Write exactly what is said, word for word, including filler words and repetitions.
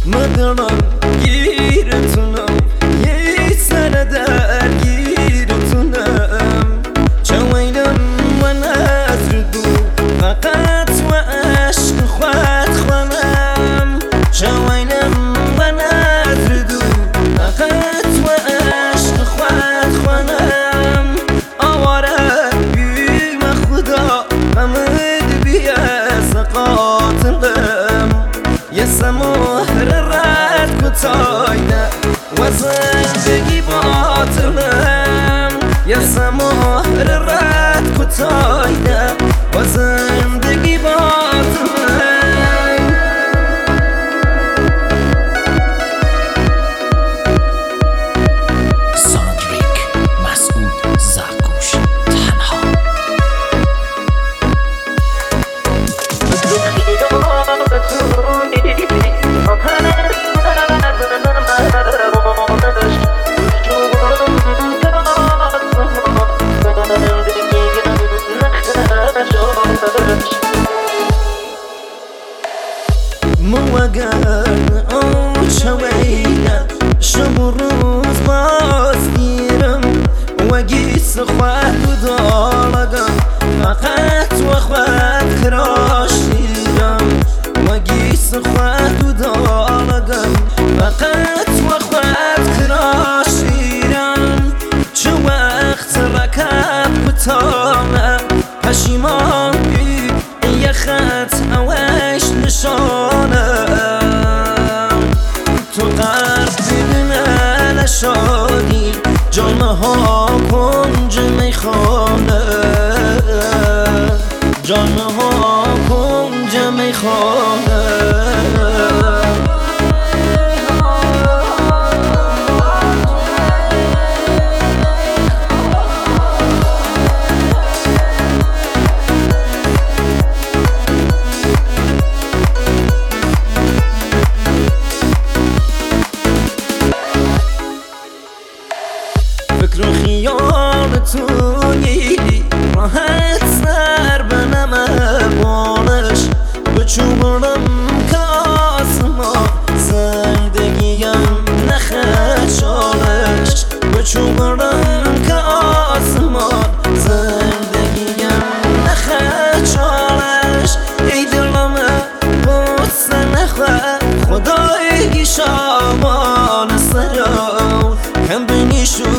مدرم گیرتونم یه سر در گیرتونم چوینم و نظر دو فقط و عشق خود خونم چوینم و نظر دو فقط و عشق خود خونم آواره بیم خدا غمد بیا سقاطلم یه سمهر رد کتایده و زندگی باطلم یه سمهر رد کتایده و زندگی باطلم ساندریک مسعود زرگوش تنها موگن او چوینه شب و روز باز گیرم وگیس خود دارگم فقط و خود کراشیرم وگیس خود دارگم فقط و خود کراشیرم چه وقت رکب بتانم پشیمان بی یه خط اوش نشانم تو قرب بدونه نشادی جانها کنج میخانه جانها کنج میخانه فکر و خیالتونی راحت سر بنم بانش بچوبرم که آسمان زندگیم نخشالش بچوبرم که آسمان زندگیم نخشالش ای دلم بوس نخواه خدای شامان سرم کم بینیشو